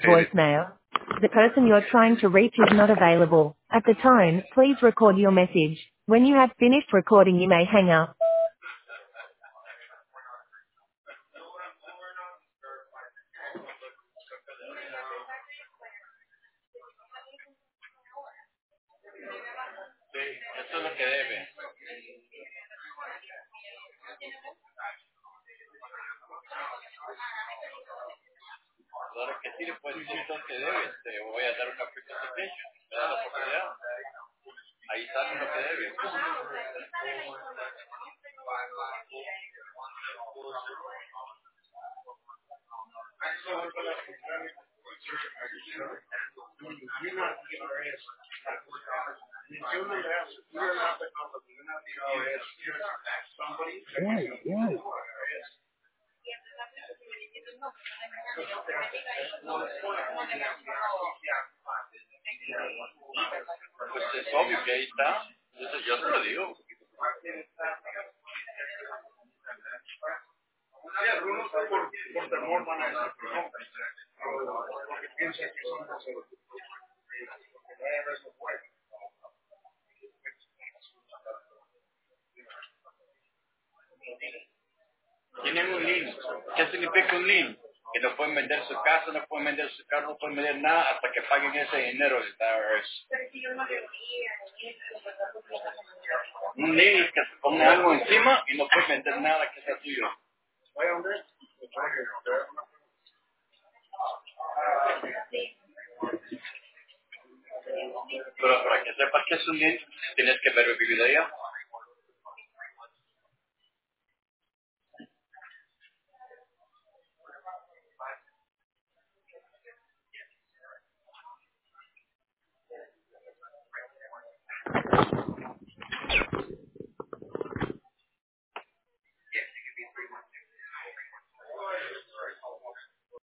voicemail. The person you're trying to reach is not available. At the tone, please record your message. When you have finished recording, you may hang up. Sí, eso es lo que debe. Claro que sí, pues si esto es lo que debe, te voy a dar una application, me da la oportunidad. Ahí sale lo que debe. Pues es obvio que ahí está. Entonces yo te lo digo. Sí, algunos por temor van a decir que no. Porque piensan que son caseros. Tienen un lien. ¿Qué significa un lien? Que no pueden vender su casa, no pueden vender su carro, no pueden vender nada hasta que paguen ese dinero del IRS. Un lien es que se pone algo encima y no pueden vender nada que sea tuyo. Pero para que sepas que es un lien, tienes que ver el video de ella.